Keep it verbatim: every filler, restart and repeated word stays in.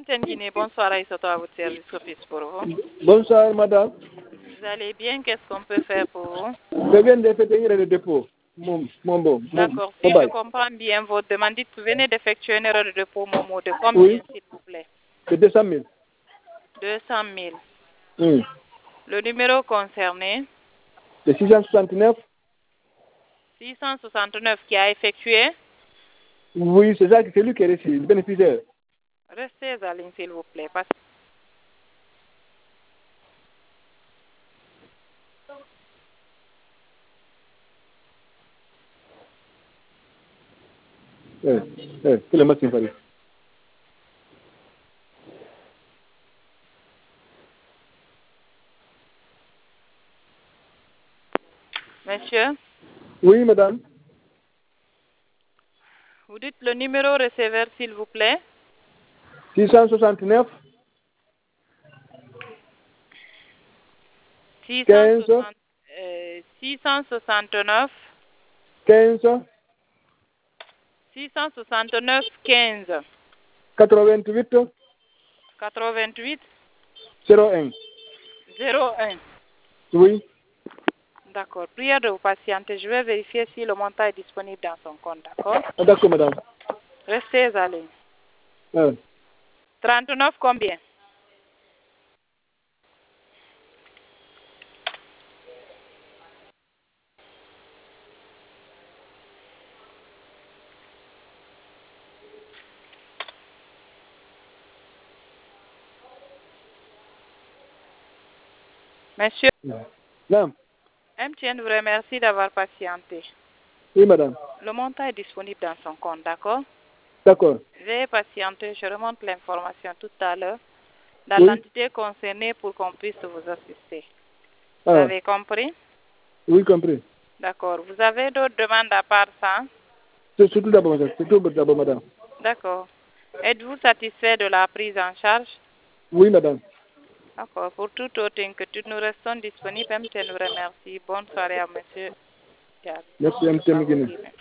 M T N, bonsoir Aïssatou à votre service office pour vous. Bonsoir madame. Vous allez bien? Qu'est-ce qu'on peut faire pour vous? Je viens d'effectuer le dépôt. Mon, mon bon. D'accord. Si je comprends bien votre demande, dites que vous venez d'effectuer une erreur de dépôt Momo de combien, Oui. s'il vous plaît? De deux cent mille. deux cent mille. Oui. Le numéro concerné? De six cent soixante-neuf. six cent soixante-neuf qui a effectué? Oui, c'est ça, c'est lui qui est reçu, le bénéficiaire. Restez à ligne, s'il vous plaît. Parce... Eh, eh, c'est le match Paris. Monsieur, Oui, madame. vous dites le numéro receveur, s'il vous plaît? six cent soixante-neuf. six cent quinze. soixante, euh, six cent soixante-neuf. quinze. six cent soixante-neuf quinze. quatre-vingt-huit. quatre-vingt-huit. zéro un. zéro un. Oui. D'accord. Prière de vous patienter. Je vais vérifier si le montant est disponible dans son compte. D'accord? Ah, d'accord, madame. Restez à ligne. Ah. trente-neuf combien? Monsieur, Non. M T N vous remercie d'avoir patienté. Oui, madame. Le montant est disponible dans son compte. D'accord? D'accord. Veuillez patienter. Je remonte l'information tout à l'heure dans Oui. l'entité concernée pour qu'on puisse vous assister. Vous Ah. avez compris? Oui, compris. D'accord. Vous avez d'autres demandes à part ça? C'est tout d'abord, madame. C'est tout d'abord, madame. D'accord. Êtes-vous satisfait de la prise en charge? Oui, madame. D'accord. Pour toute autre inquiétude, nous restons disponibles. M T N vous remercie. Bonne soirée à monsieur. Merci, M T N Guinée.